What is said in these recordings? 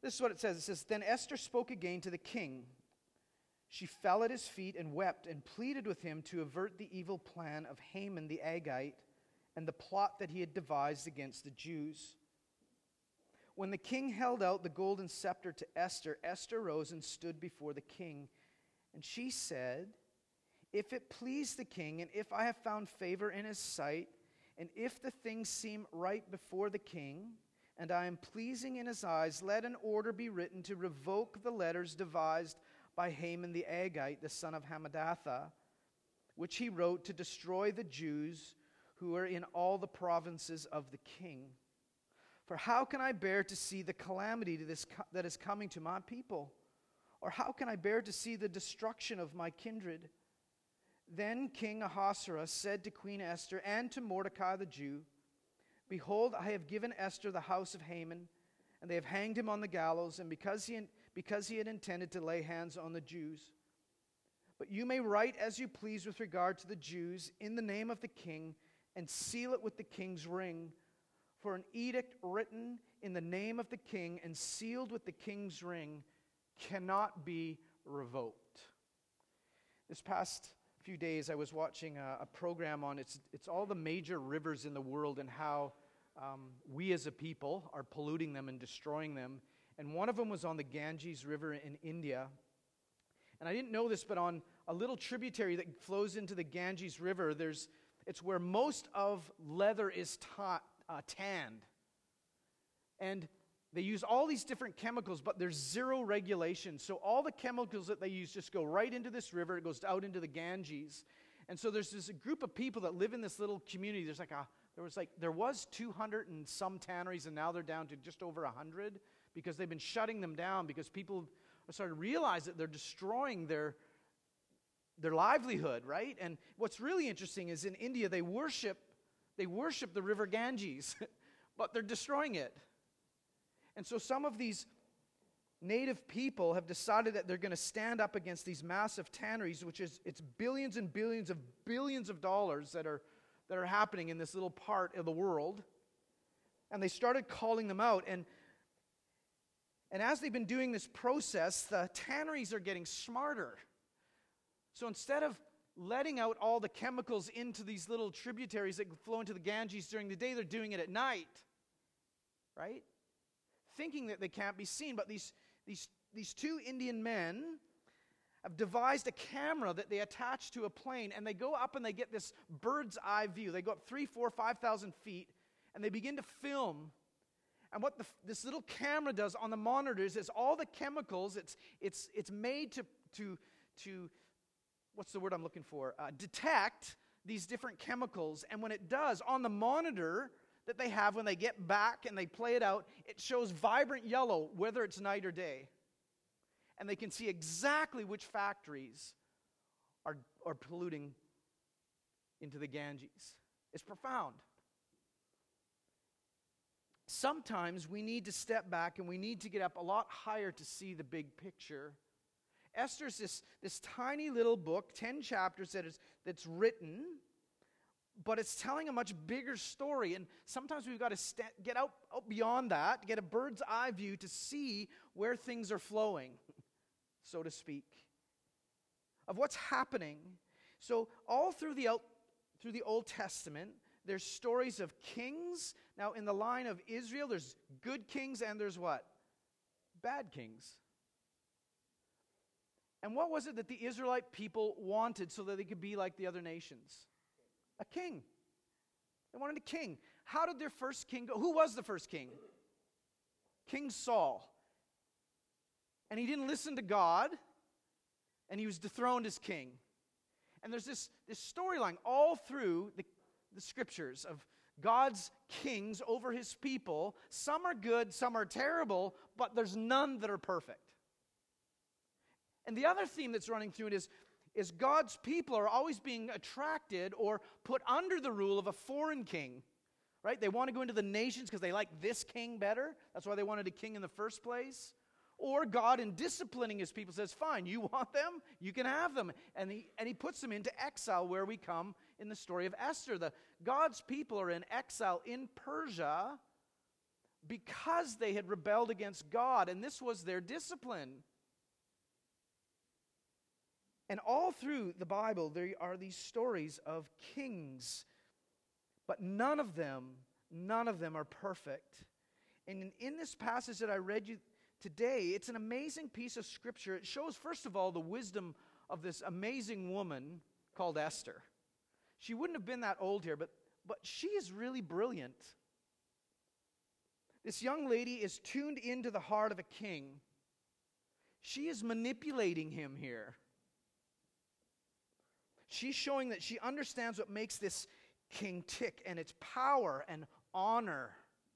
This is what it says. It says, "Then Esther spoke again to the king. She fell at his feet and wept and pleaded with him to avert the evil plan of Haman the Agagite and the plot that he had devised against the Jews. When the king held out the golden scepter to Esther, Esther rose and stood before the king. And she said, 'If it please the king, and if I have found favor in his sight, and if the things seem right before the king, and I am pleasing in his eyes, let an order be written to revoke the letters devised by Haman the Agagite, the son of Hammedatha, which he wrote to destroy the Jews who are in all the provinces of the king. For how can I bear to see the calamity that is coming to my people? Or how can I bear to see the destruction of my kindred?' Then King Ahasuerus said to Queen Esther and to Mordecai the Jew, 'Behold, I have given Esther the house of Haman, and they have hanged him on the gallows, and because he had intended to lay hands on the Jews. But you may write as you please with regard to the Jews in the name of the king, and seal it with the king's ring. For an edict written in the name of the king and sealed with the king's ring cannot be revoked.'" This past few days I was watching a program on it's all the major rivers in the world and how we as a people are polluting them and destroying them. And one of them was on the Ganges River in India. And I didn't know this, but on a little tributary that flows into the Ganges River, it's where most of leather is tanned. And they use all these different chemicals, but there's zero regulation. So all the chemicals that they use just go right into this river. It goes out into the Ganges. And so there's this group of people that live in this little community. There was 200 and some tanneries, and now they're down to just over 100 because they've been shutting them down because people are starting to realize that they're destroying their livelihood, right? And what's really interesting is in India they worship the river Ganges, but they're destroying it. And so some of these native people have decided that they're going to stand up against these massive tanneries, it's billions and billions of dollars that are happening in this little part of the world. And they started calling them out. And as they've been doing this process, the tanneries are getting smarter. So instead of letting out all the chemicals into these little tributaries that flow into the Ganges during the day, they're doing it at night, right? Thinking that they can't be seen. But these two Indian men have devised a camera that they attach to a plane, and they go up and they get this bird's eye view. They go up 3,000, 4,000, 5,000 feet, and they begin to film. And what this little camera does on the monitors is all the chemicals, it's made to what's the word I'm looking for? Detect these different chemicals. And when it does, on the monitor that they have when they get back and they play it out, it shows vibrant yellow whether it's night or day. And they can see exactly which factories are polluting into the Ganges. It's profound. Sometimes we need to step back and we need to get up a lot higher to see the big picture. Esther's this tiny little book, 10 chapters that's written, but it's telling a much bigger story. And sometimes we've got to get out beyond that, get a bird's eye view to see where things are flowing, so to speak, of what's happening. So all through the Old Testament, there's stories of kings. Now, in the line of Israel, there's good kings and there's what? Bad kings. And what was it that the Israelite people wanted so that they could be like the other nations? A king. They wanted a king. How did their first king go? Who was the first king? King Saul. And he didn't listen to God, and he was dethroned as king. And there's this storyline all through the scriptures of God's kings over his people. Some are good, some are terrible, but there's none that are perfect. And the other theme that's running through it is God's people are always being attracted or put under the rule of a foreign king, right? They want to go into the nations because they like this king better. That's why they wanted a king in the first place. Or God, in disciplining his people, says, fine, you want them? You can have them. And he puts them into exile, where we come in the story of Esther. God's people are in exile in Persia, because they had rebelled against God, and this was their discipline. And all through the Bible, there are these stories of kings, but none of them are perfect. And in this passage that I read you today, it's an amazing piece of Scripture. It shows, first of all, the wisdom of this amazing woman called Esther. She wouldn't have been that old here, but she is really brilliant. This young lady is tuned into the heart of a king. She is manipulating him here. She's showing that she understands what makes this king tick, and it's power and honor.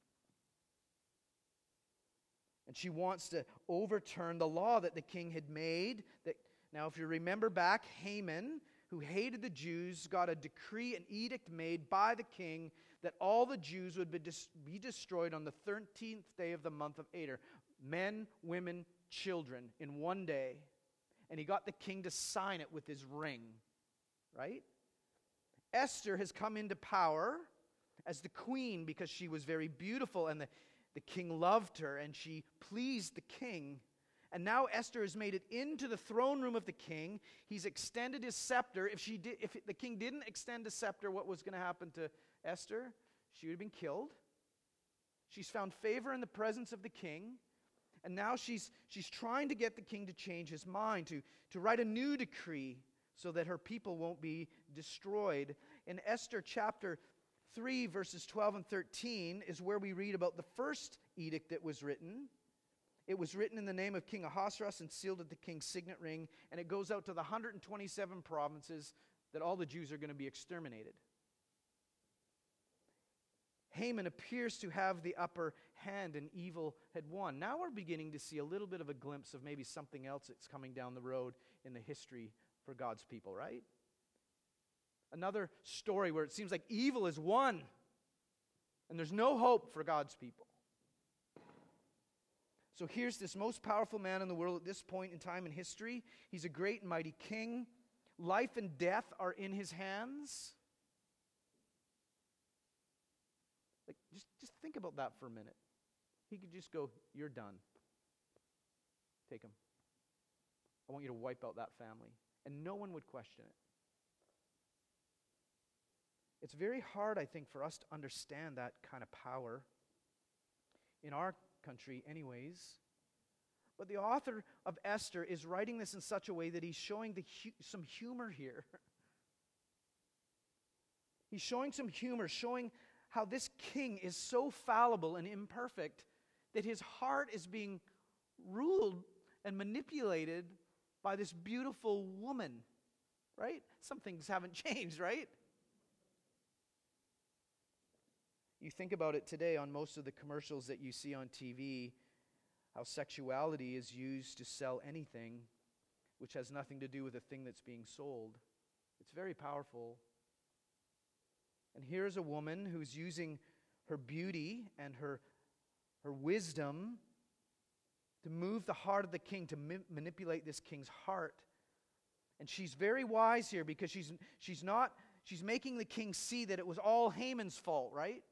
And she wants to overturn the law that the king had made. Now, if you remember back, Haman, who hated the Jews, got a decree, an edict made by the king that all the Jews would be destroyed on the 13th day of the month of Adar. Men, women, children, in one day. And he got the king to sign it with his ring. Right? Esther has come into power as the queen because she was very beautiful, and the king loved her, and she pleased the king. And now Esther has made it into the throne room of the king. He's extended his scepter. If the king didn't extend the scepter, what was going to happen to Esther? She would have been killed. She's found favor in the presence of the king. And now she's trying to get the king to change his mind, to write a new decree so that her people won't be destroyed. In Esther chapter 3, verses 12 and 13 is where we read about the first edict that was written. It was written in the name of King Ahasuerus and sealed at the king's signet ring, and it goes out to the 127 provinces that all the Jews are going to be exterminated. Haman appears to have the upper hand, and evil had won. Now we're beginning to see a little bit of a glimpse of maybe something else that's coming down the road in the history for God's people, right? Another story where it seems like evil is won, and there's no hope for God's people. So here's this most powerful man in the world at this point in time in history. He's a great and mighty king. Life and death are in his hands. Like, just think about that for a minute. He could just go, "You're done. Take him. I want you to wipe out that family." And no one would question it. It's very hard, I think, for us to understand that kind of power in our country anyways. But the author of Esther is writing this in such a way that he's showing some humor here. He's showing some humor, showing how this king is so fallible and imperfect that his heart is being ruled and manipulated by this beautiful woman, right? Some things haven't changed, right? You think about it today on most of the commercials that you see on TV, how sexuality is used to sell anything which has nothing to do with the thing that's being sold. It's very powerful. And here's a woman who's using her beauty and her wisdom to move the heart of the king, to manipulate this king's heart. And she's very wise here because she's making the king see that it was all Haman's fault, right?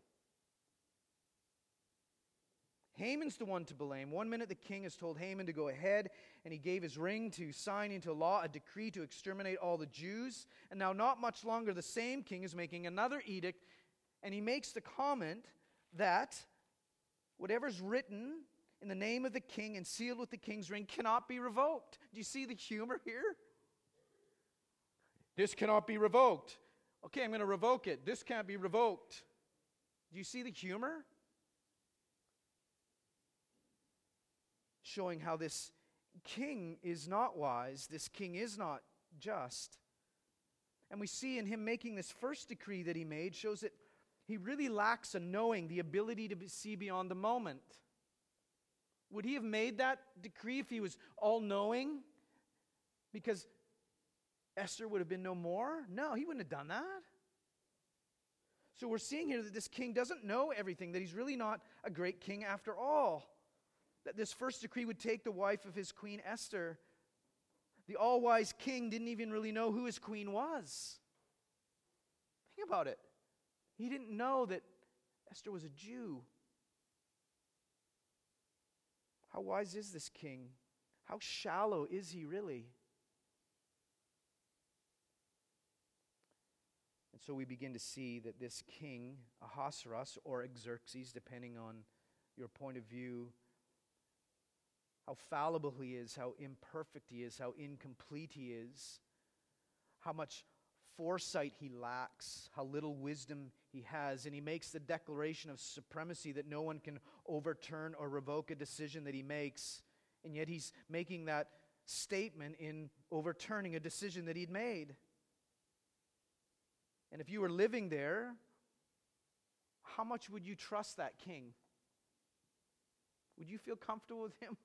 Haman's the one to blame. One minute the king has told Haman to go ahead, and he gave his ring to sign into law a decree to exterminate all the Jews. And now not much longer the same king is making another edict, and he makes the comment that whatever's written in the name of the king and sealed with the king's ring cannot be revoked. Do you see the humor here? This cannot be revoked. Okay, I'm going to revoke it. This can't be revoked. Do you see the humor? Showing how this king is not wise, this king is not just. And we see in him making this first decree that he made shows that he really lacks a knowing, the ability to see beyond the moment. Would he have made that decree if he was all-knowing? Because Esther would have been no more? No, he wouldn't have done that. So we're seeing here that this king doesn't know everything, that he's really not a great king after all. That this first decree would take the wife of his queen Esther. The all-wise king didn't even really know who his queen was. Think about it. He didn't know that Esther was a Jew. How wise is this king? How shallow is he really? And so we begin to see that this king, Ahasuerus or Xerxes, depending on your point of view, how fallible he is, how imperfect he is, how incomplete he is, how much foresight he lacks, how little wisdom he has. And he makes the declaration of supremacy that no one can overturn or revoke a decision that he makes. And yet he's making that statement in overturning a decision that he'd made. And if you were living there, how much would you trust that king? Would you feel comfortable with him?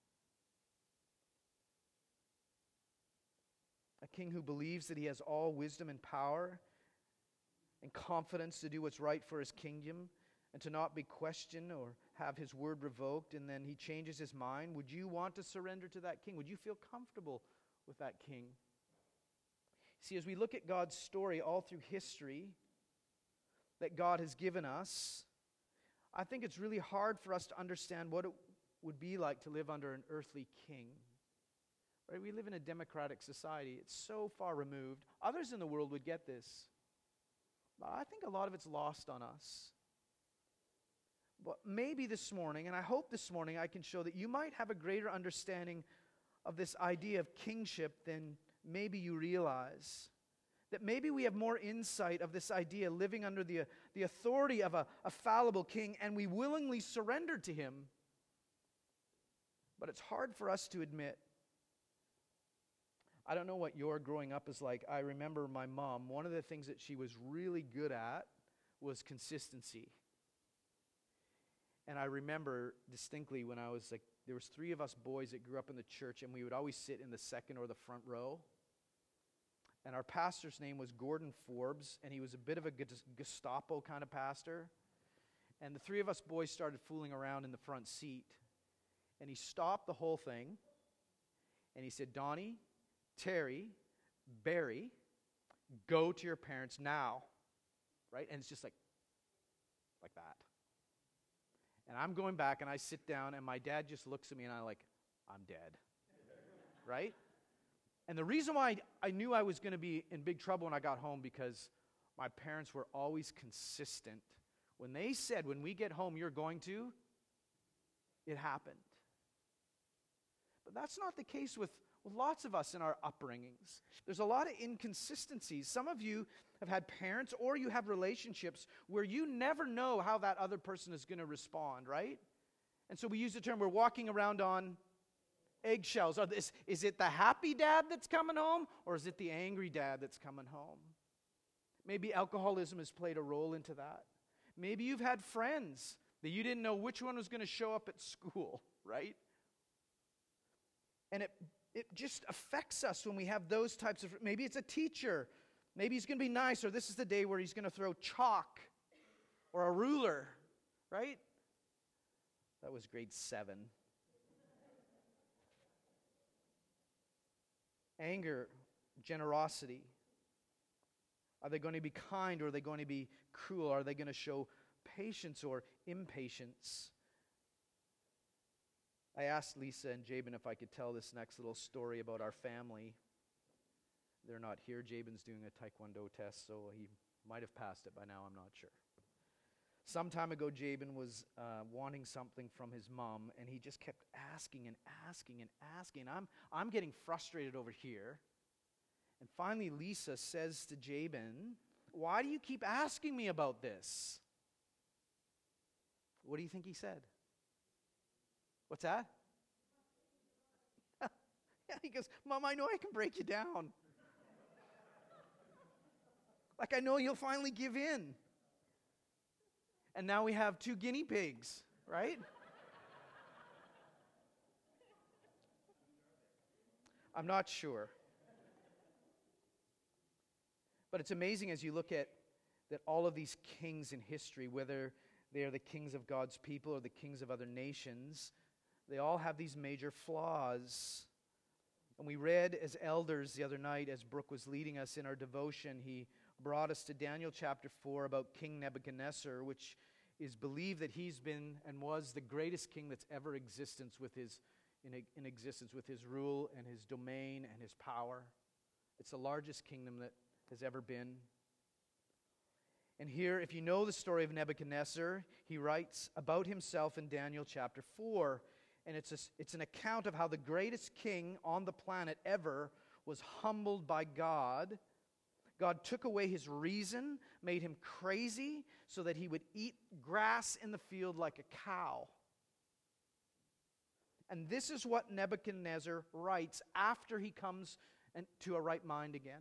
A king who believes that he has all wisdom and power and confidence to do what's right for his kingdom and to not be questioned or have his word revoked, and then he changes his mind. Would you want to surrender to that king? Would you feel comfortable with that king? See, as we look at God's story all through history that God has given us, I think it's really hard for us to understand what it would be like to live under an earthly king. Right? We live in a democratic society. It's so far removed. Others in the world would get this. But I think a lot of it's lost on us. But maybe this morning, and I hope this morning, I can show that you might have a greater understanding of this idea of kingship than maybe you realize. That maybe we have more insight of this idea living under the authority of a fallible king, and we willingly surrender to him. But it's hard for us to admit. I don't know what your growing up is like. I remember my mom, one of the things that she was really good at was consistency. And I remember distinctly when I was like, there was 3 of us boys that grew up in the church, and we would always sit in the second or the front row. And our pastor's name was Gordon Forbes, and he was a bit of a Gestapo kind of pastor. And the 3 of us boys started fooling around in the front seat. And he stopped the whole thing, and he said, Donnie, Terry, Barry, go to your parents now. Right? And it's just like that. And I'm going back, and I sit down, and my dad just looks at me, and I'm like, I'm dead. Right? And the reason why I knew I was going to be in big trouble when I got home, because my parents were always consistent. When they said, when we get home, you're going to, it happened. But that's not the case with lots of us in our upbringings. There's a lot of inconsistencies. Some of you have had parents, or you have relationships where you never know how that other person is going to respond, right? And so we use the term, we're walking around on eggshells. Is it the happy dad that's coming home, or is it the angry dad that's coming home? Maybe alcoholism has played a role into that. Maybe you've had friends that you didn't know which one was going to show up at school, right? And it just affects us when we have those types of, maybe it's a teacher. Maybe he's going to be nice, or this is the day where he's going to throw chalk or a ruler, right? That was grade 7. Anger, generosity. Are they going to be kind, or are they going to be cruel? Are they going to show patience or impatience? I asked Lisa and Jabin if I could tell this next little story about our family. They're not here. Jabin's doing a Taekwondo test, so he might have passed it by now. I'm not sure. Some time ago, Jabin was wanting something from his mom, and he just kept asking and asking and asking. I'm getting frustrated over here. And finally, Lisa says to Jabin, why do you keep asking me about this? What do you think he said? What's that? Yeah, he goes, Mom, I know I can break you down. Like, I know you'll finally give in. And now we have 2 guinea pigs, right? I'm not sure. But it's amazing as you look at that all of these kings in history, whether they are the kings of God's people or the kings of other nations, they all have these major flaws. And we read as elders the other night, as Brooke was leading us in our devotion, he brought us to Daniel chapter 4 about King Nebuchadnezzar, which is believed that he's been and was the greatest king that's ever existence with his in existence with his rule and his domain and his power. It's the largest kingdom that has ever been. And here, if you know the story of Nebuchadnezzar, he writes about himself in Daniel chapter 4. And it's an account of how the greatest king on the planet ever was humbled by God. God took away his reason, made him crazy, so that he would eat grass in the field like a cow. And this is what Nebuchadnezzar writes after he comes to a right mind again.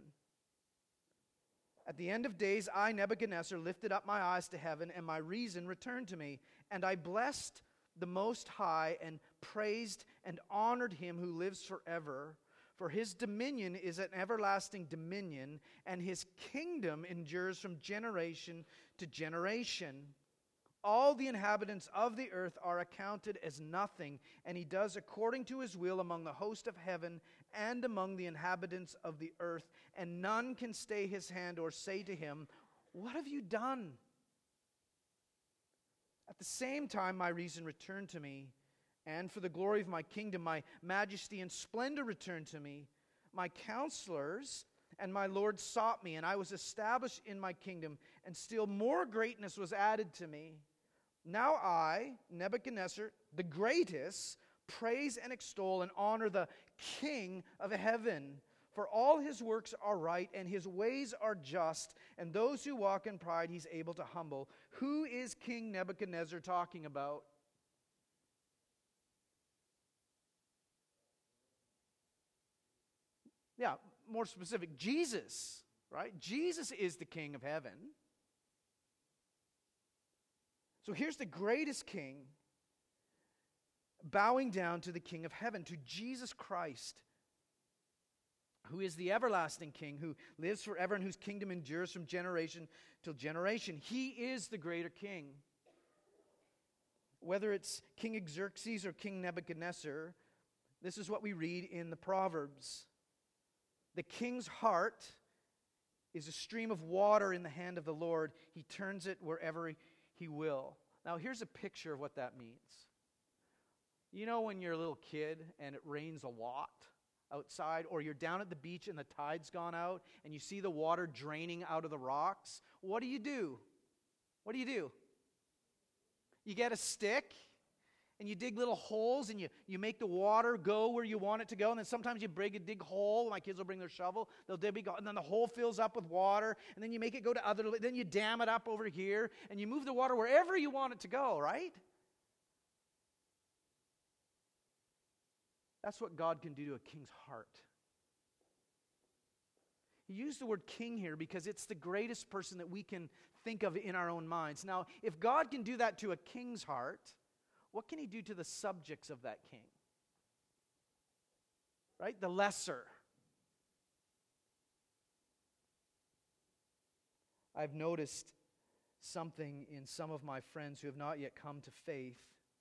At the end of days, I, Nebuchadnezzar, lifted up my eyes to heaven, and my reason returned to me. And I blessed the Most High, and praised and honored him who lives forever. For his dominion is an everlasting dominion, and his kingdom endures from generation to generation. All the inhabitants of the earth are accounted as nothing, and he does according to his will among the host of heaven and among the inhabitants of the earth. And none can stay his hand or say to him, "What have you done?" At the same time, my reason returned to me, and for the glory of my kingdom, my majesty and splendor returned to me. My counselors and my Lord sought me, and I was established in my kingdom, and still more greatness was added to me. Now I, Nebuchadnezzar, the greatest, praise and extol and honor the King of heaven. For all his works are right, and his ways are just, and those who walk in pride he's able to humble. Who is King Nebuchadnezzar talking about? Yeah, more specific, Jesus, right? Jesus is the King of heaven. So here's the greatest king bowing down to the King of heaven, to Jesus Christ, who is the everlasting King, who lives forever and whose kingdom endures from generation to generation. He is the greater king. Whether it's King Xerxes or King Nebuchadnezzar, this is what we read in the Proverbs. The king's heart is a stream of water in the hand of the Lord. He turns it wherever he will. Now, here's a picture of what that means. You know when you're a little kid and it rains a lot outside, or you're down at the beach and the tide's gone out and you see the water draining out of the rocks? What do you do? What do you do? You get a stick and you dig little holes and you make the water go where you want it to go. And then sometimes you bring a dig hole. My kids will bring their shovel. They'll dig, and then the hole fills up with water. And then you make it go to other, then you dam it up over here. And you move the water wherever you want it to go, right? That's what God can do to a king's heart. He used the word king here because it's the greatest person that we can think of in our own minds. Now, if God can do that to a king's heart, what can he do to the subjects of that king? Right? The lesser. I've noticed something in some of my friends who have not yet come to faith,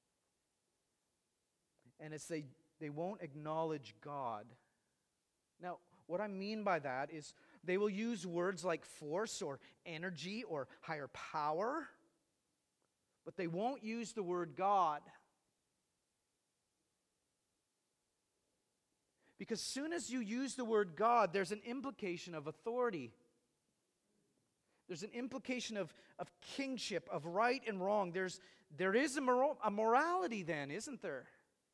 and it's they won't acknowledge God. Now, what I mean by that is they will use words like force or energy or higher power, but they won't use the word God. Because as soon as you use the word God, there's an implication of authority. There's an implication of kingship, of right and wrong. There is a morality then, isn't there?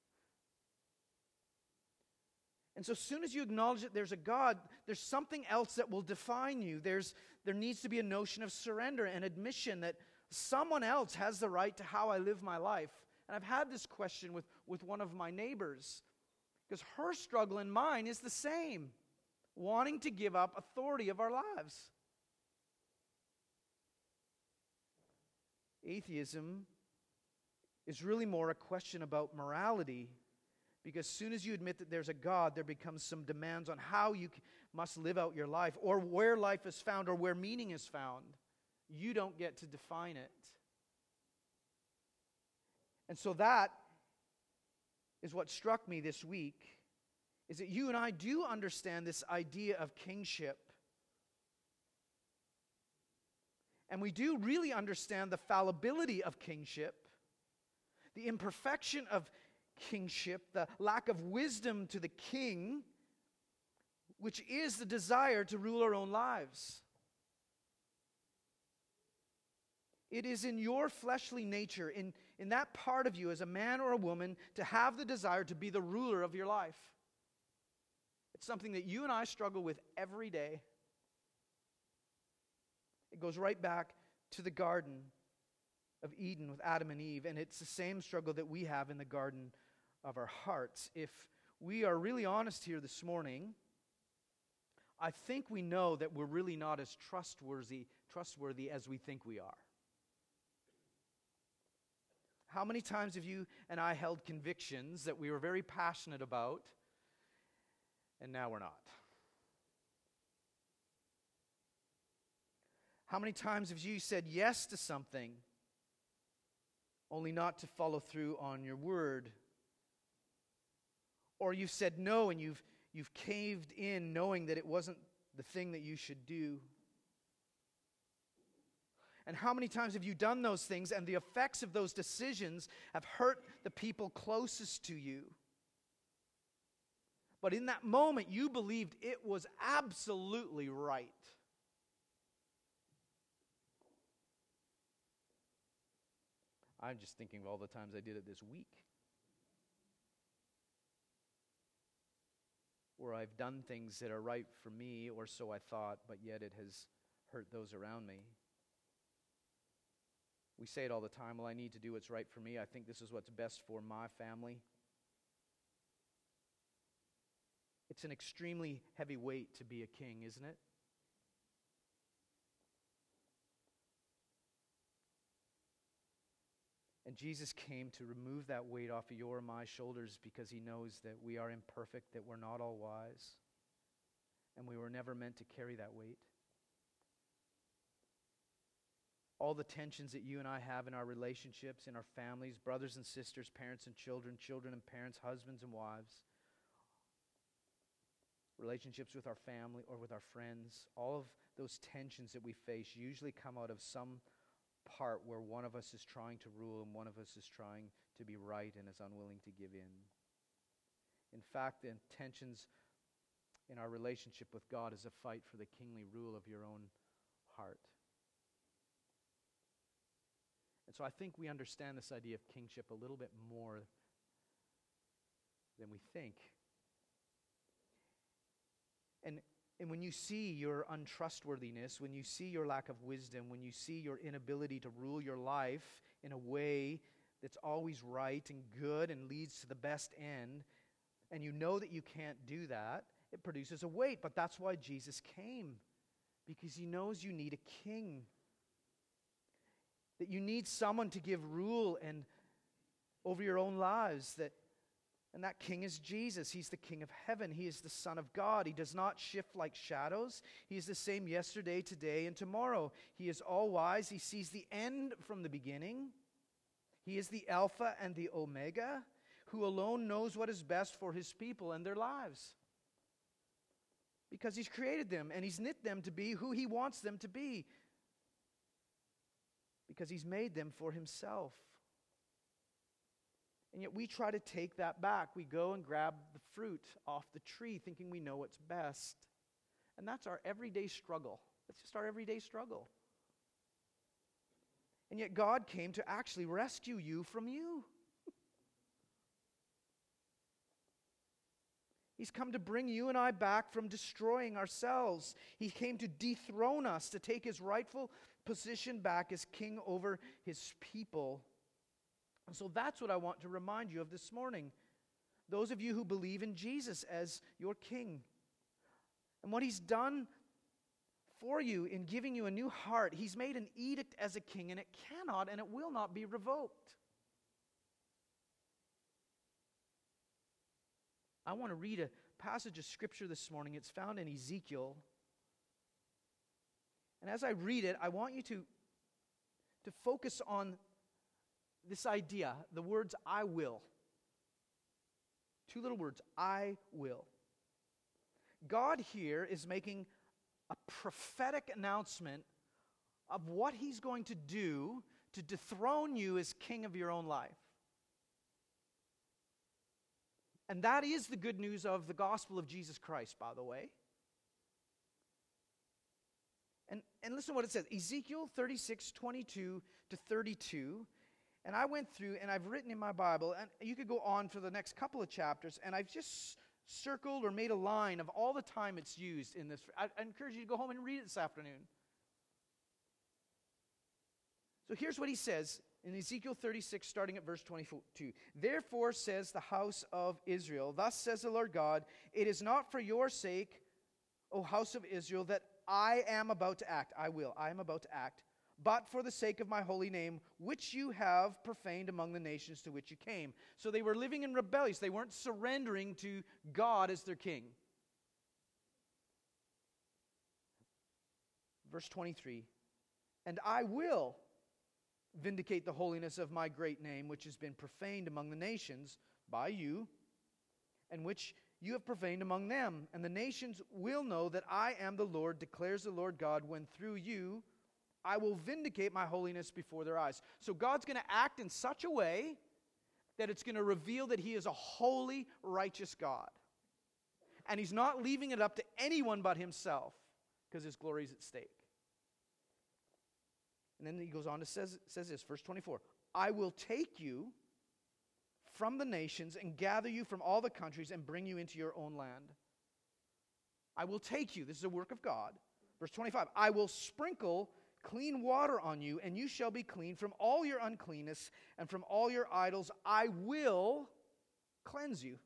And so as soon as you acknowledge that there's a God, there's something else that will define you. There needs to be a notion of surrender and admission that someone else has the right to how I live my life. And I've had this question with one of my neighbors, because her struggle and mine is the same, wanting to give up authority of our lives. Atheism is really more a question about morality, because as soon as you admit that there's a God, there becomes some demands on how you must live out your life, or where life is found, or where meaning is found. You don't get to define it. And so that is what struck me this week, is that you and I do understand this idea of kingship. And we do really understand the fallibility of kingship, the imperfection of kingship, the lack of wisdom to the king, which is the desire to rule our own lives. It is in your fleshly nature, in that part of you as a man or a woman, to have the desire to be the ruler of your life. It's something that you and I struggle with every day. It goes right back to the Garden of Eden with Adam and Eve, and it's the same struggle that we have in the garden of our hearts. If we are really honest here this morning, I think we know that we're really not as trustworthy as we think we are. How many times have you and I held convictions that we were very passionate about, and now we're not? How many times have you said yes to something, only not to follow through on your word? Or you've said no and you've caved in knowing that it wasn't the thing that you should do? And how many times have you done those things and the effects of those decisions have hurt the people closest to you? But in that moment, you believed it was absolutely right. I'm just thinking of all the times I did it this week, where I've done things that are right for me, or so I thought, but yet it has hurt those around me. We say it all the time, well, I need to do what's right for me. I think this is what's best for my family. It's an extremely heavy weight to be a king, isn't it? And Jesus came to remove that weight off of your and my shoulders because he knows that we are imperfect, that we're not all wise, and we were never meant to carry that weight. All the tensions that you and I have in our relationships, in our families, brothers and sisters, parents and children, children and parents, husbands and wives, relationships with our family or with our friends, all of those tensions that we face usually come out of some part where one of us is trying to rule and one of us is trying to be right and is unwilling to give in. In fact, the tensions in our relationship with God is a fight for the kingly rule of your own heart. And so I think we understand this idea of kingship a little bit more than we think. And when you see your untrustworthiness, when you see your lack of wisdom, when you see your inability to rule your life in a way that's always right and good and leads to the best end, and you know that you can't do that, it produces a weight. But that's why Jesus came, because he knows you need a king. That you need someone to give rule and over your own lives. And that king is Jesus. He's the King of heaven. He is the Son of God. He does not shift like shadows. He is the same yesterday, today, and tomorrow. He is all-wise. He sees the end from the beginning. He is the Alpha and the Omega, who alone knows what is best for his people and their lives. Because he's created them and he's knit them to be who he wants them to be. Because he's made them for himself. And yet we try to take that back. We go and grab the fruit off the tree thinking we know what's best. And that's our everyday struggle. That's just our everyday struggle. And yet God came to actually rescue you from you. He's come to bring you and I back from destroying ourselves. He came to dethrone us, to take his rightful position back as king over his people. And so that's what I want to remind you of this morning. Those of you who believe in Jesus as your king. And what he's done for you in giving you a new heart. He's made an edict as a king, and it cannot and it will not be revoked. I want to read a passage of Scripture this morning. It's found in Ezekiel. And as I read it, I want you to focus on this idea, the words, I will. Two little words, I will. God here is making a prophetic announcement of what he's going to do to dethrone you as king of your own life. And that is the good news of the gospel of Jesus Christ, by the way. And listen to what it says. Ezekiel 36:22 to 32. And I went through, and I've written in my Bible, and you could go on for the next couple of chapters, and I've just circled or made a line of all the time it's used in this. I encourage you to go home and read it this afternoon. So here's what he says in Ezekiel 36, starting at verse 22. Therefore says the house of Israel, thus says the Lord God, it is not for your sake, O house of Israel, that I am about to act. I am about to act. But for the sake of my holy name, which you have profaned among the nations to which you came. So they were living in rebellion. They weren't surrendering to God as their king. Verse 23. And I will vindicate the holiness of my great name, which has been profaned among the nations by you, and which you have profaned among them. And the nations will know that I am the Lord, declares the Lord God, when through you I will vindicate my holiness before their eyes. So God's going to act in such a way that it's going to reveal that he is a holy, righteous God. And he's not leaving it up to anyone but himself, because his glory is at stake. And then he goes on to says this, verse 24. I will take you from the nations and gather you from all the countries and bring you into your own land. I will take you. This is a work of God. Verse 25. I will sprinkle clean water on you, and you shall be clean from all your uncleanness, and from all your idols I will cleanse you.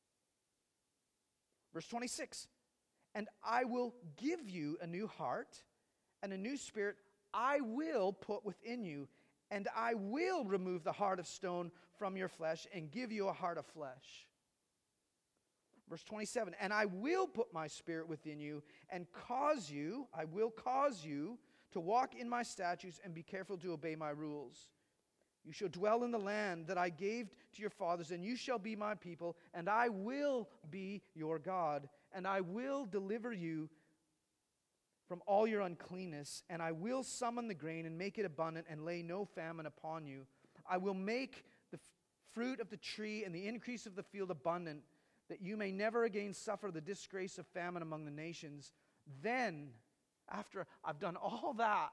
Verse 26. And I will give you a new heart, and a new spirit I will put within you, and I will remove the heart of stone from your flesh, and give you a heart of flesh. Verse 27. And I will put my spirit within you, and I will cause you to walk in my statutes and be careful to obey my rules. You shall dwell in the land that I gave to your fathers, and you shall be my people, and I will be your God, and I will deliver you from all your uncleanness, and I will summon the grain and make it abundant and lay no famine upon you. I will make the fruit of the tree and the increase of the field abundant, that you may never again suffer the disgrace of famine among the nations. Then, after I've done all that,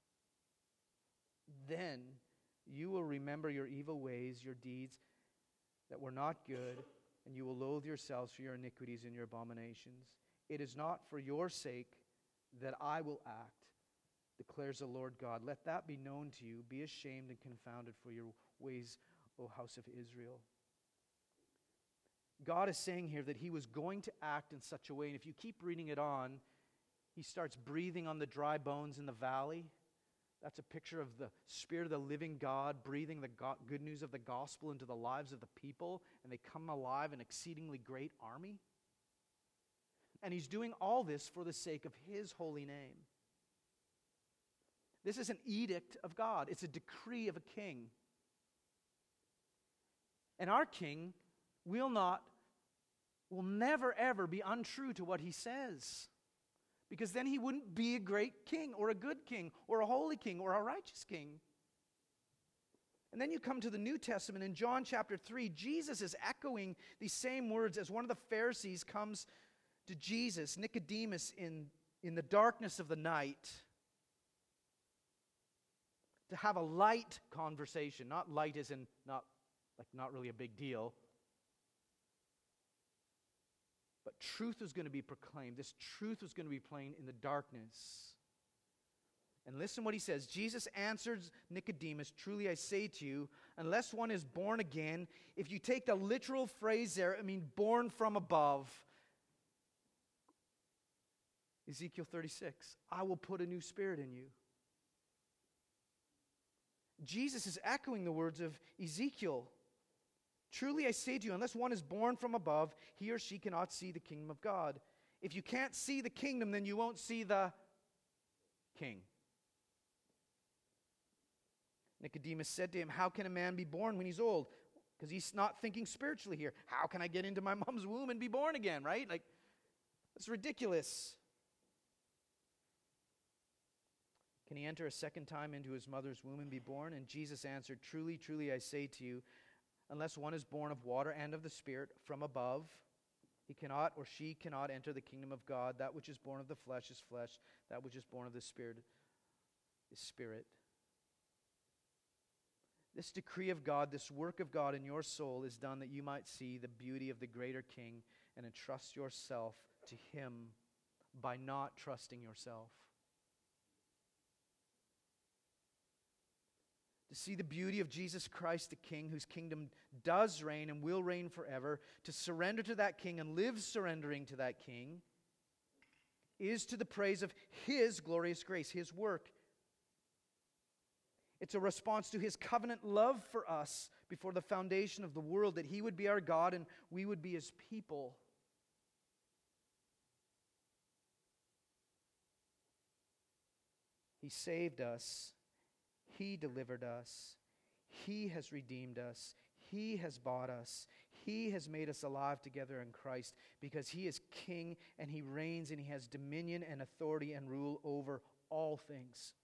then you will remember your evil ways, your deeds that were not good, and you will loathe yourselves for your iniquities and your abominations. It is not for your sake that I will act, declares the Lord God. Let that be known to you. Be ashamed and confounded for your ways, O house of Israel. God is saying here that he was going to act in such a way, and if you keep reading it on, he starts breathing on the dry bones in the valley. That's a picture of the Spirit of the living God breathing the good news of the gospel into the lives of the people, and they come alive, an exceedingly great army. And he's doing all this for the sake of his holy name. This is an edict of God. It's a decree of a king. And our king will never ever be untrue to what he says. Because then he wouldn't be a great king, or a good king, or a holy king, or a righteous king. And then you come to the New Testament in John chapter 3. Jesus is echoing these same words as one of the Pharisees comes to Jesus, Nicodemus, in the darkness of the night, to have a light conversation. Not light as in not really a big deal. But truth was going to be proclaimed. This truth was going to be plain in the darkness. And listen what he says. Jesus answers Nicodemus, truly I say to you, unless one is born again, if you take the literal phrase there, born from above. Ezekiel 36, I will put a new spirit in you. Jesus is echoing the words of Ezekiel. Truly I say to you, unless one is born from above, he or she cannot see the kingdom of God. If you can't see the kingdom, then you won't see the king. Nicodemus said to him, how can a man be born when he's old? Because he's not thinking spiritually here. How can I get into my mom's womb and be born again, right? It's ridiculous. Can he enter a second time into his mother's womb and be born?" And Jesus answered, "Truly, truly, I say to you, unless one is born of water and of the Spirit from above, he cannot or she cannot enter the kingdom of God. That which is born of the flesh is flesh. That which is born of the Spirit is spirit." This decree of God, this work of God in your soul is done that you might see the beauty of the greater King and entrust yourself to him by not trusting yourself. To see the beauty of Jesus Christ the King, whose kingdom does reign and will reign forever, to surrender to that King and live surrendering to that King, is to the praise of his glorious grace, his work. It's a response to his covenant love for us before the foundation of the world, that he would be our God and we would be his people. He saved us. He delivered us. He has redeemed us. He has bought us. He has made us alive together in Christ because he is king and he reigns and he has dominion and authority and rule over all things,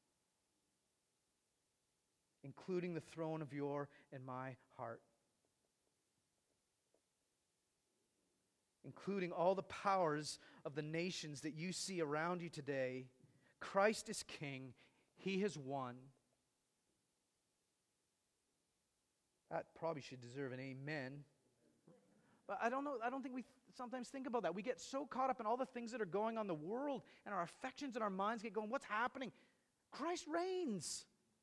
including the throne of your and my heart, including all the powers of the nations that you see around you today. Christ is king. He has won. That probably should deserve an amen. But I don't know. I don't think we sometimes think about that. We get so caught up in all the things that are going on in the world, and our affections and our minds get going, what's happening? Christ reigns.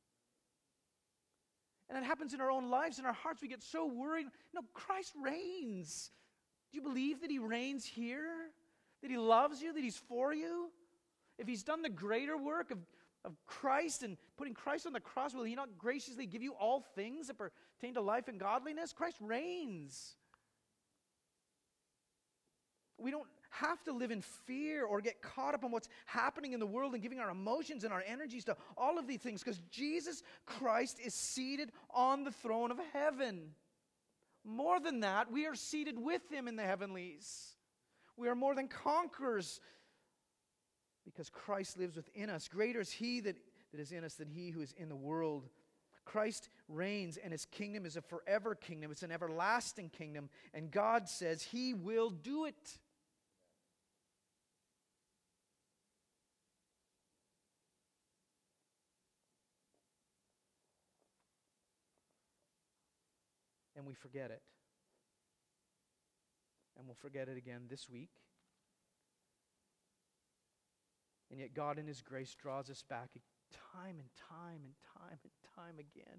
And it happens in our own lives, in our hearts. We get so worried. No, Christ reigns. Do you believe that he reigns here? That he loves you? That he's for you? If he's done the greater work of Christ and putting Christ on the cross, will he not graciously give you all things that pertain to life and godliness? Christ reigns. We don't have to live in fear or get caught up in what's happening in the world and giving our emotions and our energies to all of these things, because Jesus Christ is seated on the throne of heaven. More than that, we are seated with him in the heavenlies. We are more than conquerors because Christ lives within us. Greater is he that is in us than he who is in the world. Christ reigns, and his kingdom is a forever kingdom. It's an everlasting kingdom, and God says he will do it. And we forget it. And we'll forget it again this week. And yet God in his grace draws us back time and time and time and time again.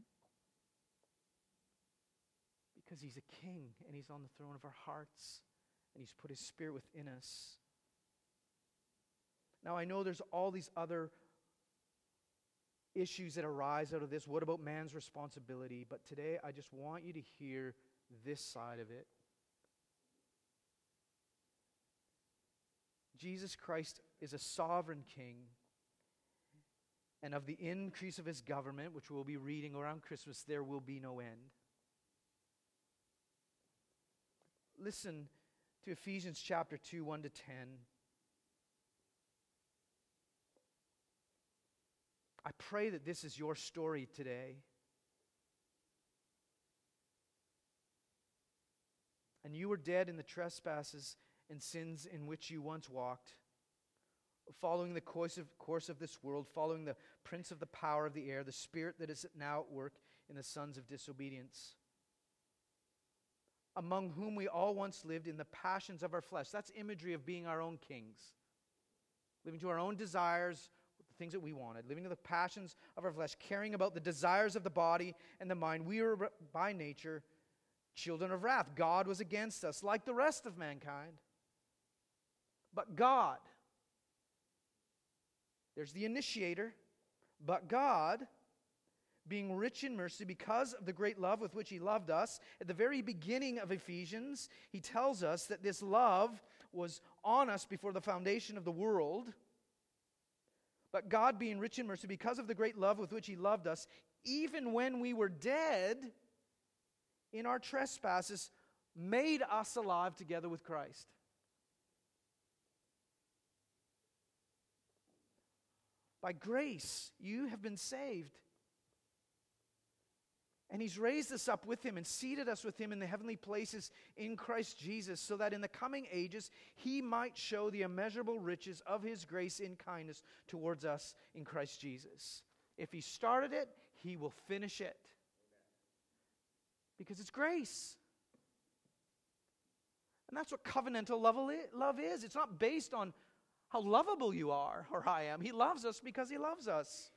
Because he's a king and he's on the throne of our hearts. And he's put his Spirit within us. Now I know there's all these other issues that arise out of this. What about man's responsibility? But today I just want you to hear this side of it. Jesus Christ is a sovereign king, and of the increase of his government, which we'll be reading around Christmas, there will be no end. Listen to Ephesians chapter 2, 1 to 10. I pray that this is your story today. And you were dead in the trespasses and sins in which you once walked, following the course of this world, following the prince of the power of the air, the spirit that is now at work in the sons of disobedience, among whom we all once lived in the passions of our flesh. That's imagery of being our own kings, living to our own desires, the things that we wanted, living to the passions of our flesh, caring about the desires of the body and the mind. We were by nature children of wrath. God was against us, like the rest of mankind. But God, there's the initiator, but God, being rich in mercy because of the great love with which he loved us, at the very beginning of Ephesians, he tells us that this love was on us before the foundation of the world. But God, being rich in mercy because of the great love with which he loved us, even when we were dead in our trespasses, made us alive together with Christ. By grace, you have been saved. And He's raised us up with Him and seated us with Him in the heavenly places in Christ Jesus, so that in the coming ages He might show the immeasurable riches of His grace in kindness towards us in Christ Jesus. If He started it, He will finish it. Because it's grace. And that's what covenantal love is. It's not based on how lovable you are or I am. He loves us because He loves us.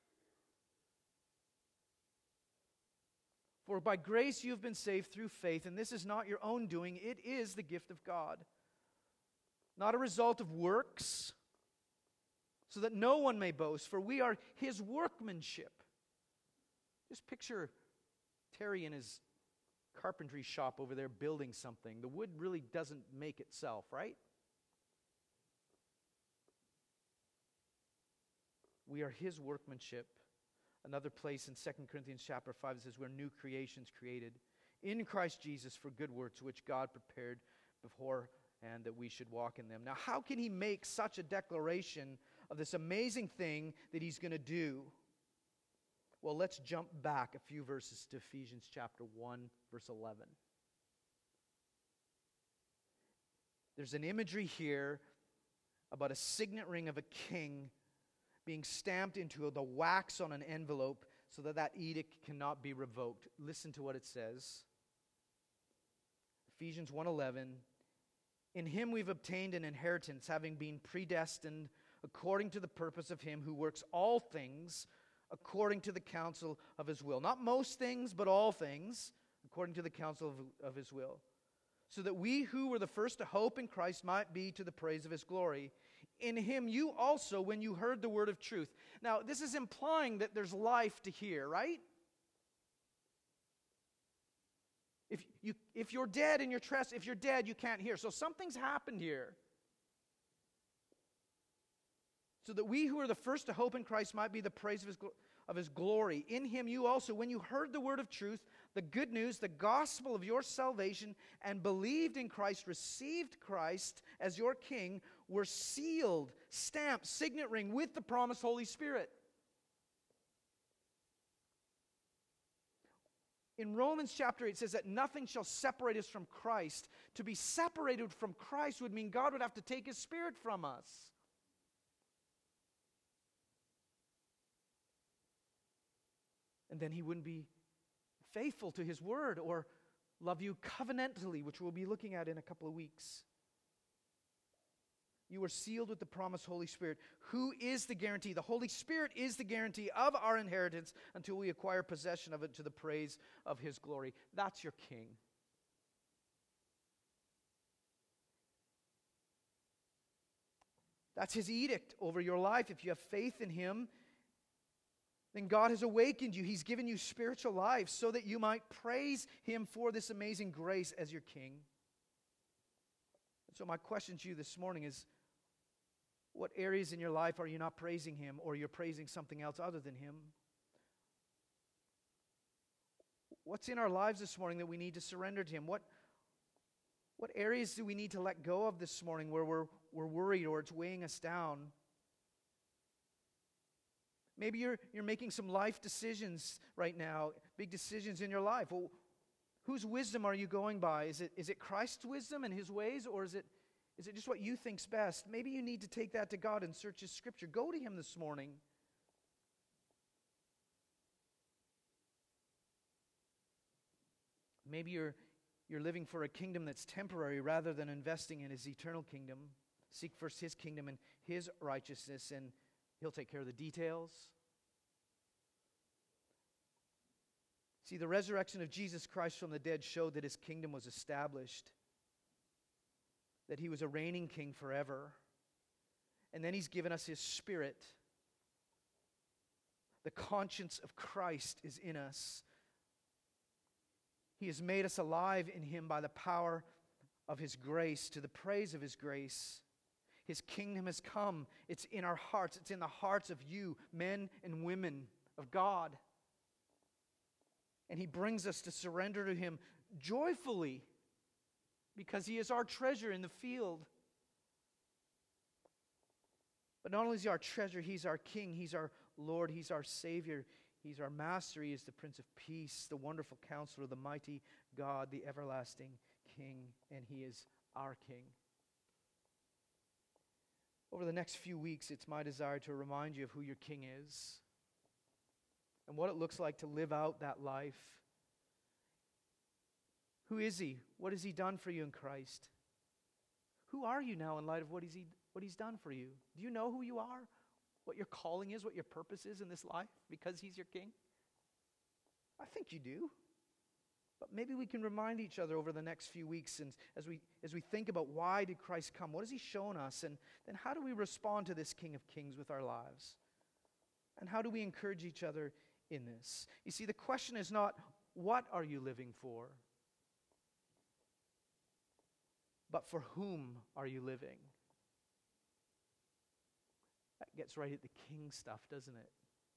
For by grace you have been saved through faith, and this is not your own doing, it is the gift of God. Not a result of works, so that no one may boast, for we are His workmanship. Just picture Terry in his carpentry shop over there building something. The wood really doesn't make itself, right? We are His workmanship. Another place in 2 Corinthians chapter 5 says we're new creations created in Christ Jesus for good works which God prepared beforehand that we should walk in them. Now, how can He make such a declaration of this amazing thing that He's going to do? Well, let's jump back a few verses to Ephesians chapter 1, verse 11. There's an imagery here about a signet ring of a king being stamped into the wax on an envelope so that that edict cannot be revoked. Listen to what it says. Ephesians 1:11. In Him we've obtained an inheritance, having been predestined according to the purpose of Him who works all things according to the counsel of His will. Not most things, but all things according to the counsel of His will. So that we who were the first to hope in Christ might be to the praise of His glory. In Him you also, when you heard the word of truth. Now, this is implying that there's life to hear, right? If you're dead in your trespasses, if you're dead, you can't hear. So something's happened here. So that we who are the first to hope in Christ might be the praise of His glory. In Him you also, when you heard the word of truth, the good news, the gospel of your salvation, and believed in Christ, received Christ as your King, were sealed, stamped, signet ring with the promised Holy Spirit. In Romans chapter 8 it says that nothing shall separate us from Christ. To be separated from Christ would mean God would have to take His Spirit from us. And then He wouldn't be faithful to His word or love you covenantally, which we'll be looking at in a couple of weeks. You are sealed with the promised Holy Spirit. Who is the guarantee? The Holy Spirit is the guarantee of our inheritance until we acquire possession of it to the praise of His glory. That's your King. That's His edict over your life. If you have faith in Him, then God has awakened you. He's given you spiritual life so that you might praise Him for this amazing grace as your King. And so my question to you this morning is, what areas in your life are you not praising Him, or you're praising something else other than Him? What's in our lives this morning that we need to surrender to Him? What areas do we need to let go of this morning where we're worried or it's weighing us down? Maybe you're making some life decisions right now, big decisions in your life. Well, whose wisdom are you going by? Is it Christ's wisdom and His ways, or is it just what you think's best? Maybe you need to take that to God and search His Scripture. Go to Him this morning. Maybe you're living for a kingdom that's temporary rather than investing in His eternal kingdom. Seek first His kingdom and His righteousness, and He'll take care of the details. See, the resurrection of Jesus Christ from the dead showed that His kingdom was established, that He was a reigning King forever. And then He's given us His Spirit. The conscience of Christ is in us. He has made us alive in Him by the power of His grace, to the praise of His grace. His kingdom has come. It's in our hearts. It's in the hearts of you, men and women of God. And He brings us to surrender to Him joyfully because He is our treasure in the field. But not only is He our treasure, He's our King, He's our Lord, He's our Savior, He's our Master, He is the Prince of Peace, the wonderful Counselor, the mighty God, the everlasting King, and He is our King. Over the next few weeks, it's my desire to remind you of who your King is and what it looks like to live out that life. Who is He? What has He done for you in Christ? Who are you now in light of what He's done for you? Do you know who you are? What your calling is, what your purpose is in this life because He's your King? I think you do. But maybe we can remind each other over the next few weeks, and as we think about why did Christ come, what has He shown us, and then how do we respond to this King of Kings with our lives? And how do we encourage each other in this? You see, the question is not, what are you living for? But for whom are you living? That gets right at the King stuff, doesn't it?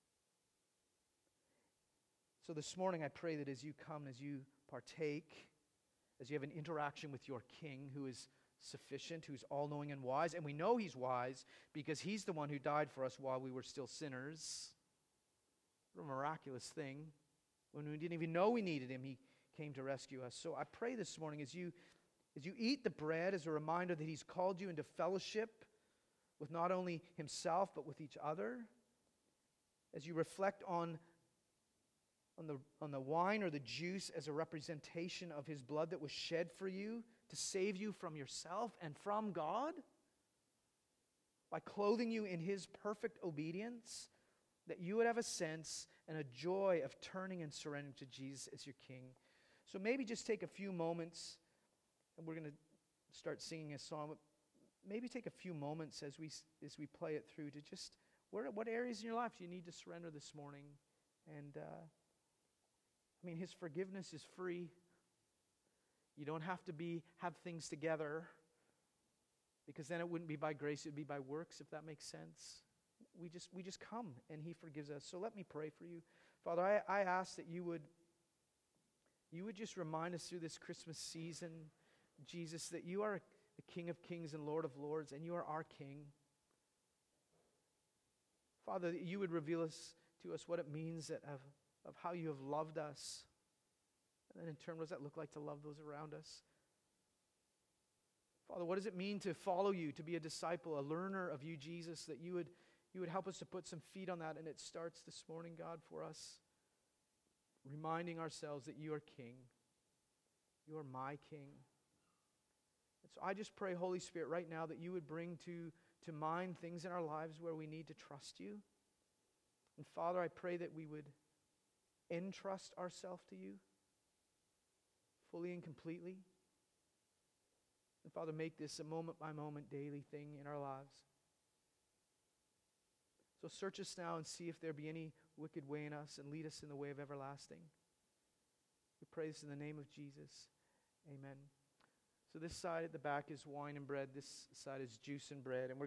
So this morning I pray that as you come, as you partake, as you have an interaction with your King who is sufficient, who's all-knowing and wise, and we know He's wise because He's the one who died for us while we were still sinners. What a miraculous thing. When we didn't even know we needed Him, He came to rescue us. So I pray this morning as you eat the bread as a reminder that He's called you into fellowship with not only Himself but with each other, as you reflect on the wine or the juice as a representation of His blood that was shed for you to save you from yourself and from God, by clothing you in His perfect obedience, that you would have a sense and a joy of turning and surrendering to Jesus as your King. So maybe just take a few moments, and we're going to start singing a song, but maybe take a few moments as we play it through to just, what areas in your life do you need to surrender this morning? And His forgiveness is free. You don't have to have things together, because then it wouldn't be by grace, it would be by works, if that makes sense. We just come and He forgives us. So let me pray for you. Father, I ask that you would just remind us through this Christmas season, Jesus, that you are the King of Kings and Lord of Lords, and you are our King. Father, that you would reveal to us what it means of how you have loved us. And then in turn, what does that look like to love those around us? Father, what does it mean to follow you, to be a disciple, a learner of you, Jesus, that you would help us to put some feet on that. And it starts this morning, God, for us, reminding ourselves that you are King. You are my King. And so I just pray, Holy Spirit, right now that you would bring to mind things in our lives where we need to trust you. And Father, I pray that we would entrust ourselves to you fully and completely. And Father, make this a moment-by-moment daily thing in our lives. So search us now and see if there be any wicked way in us, and lead us in the way of everlasting. We pray this in the name of Jesus. Amen. So this side at the back is wine and bread. This side is juice and bread. And we're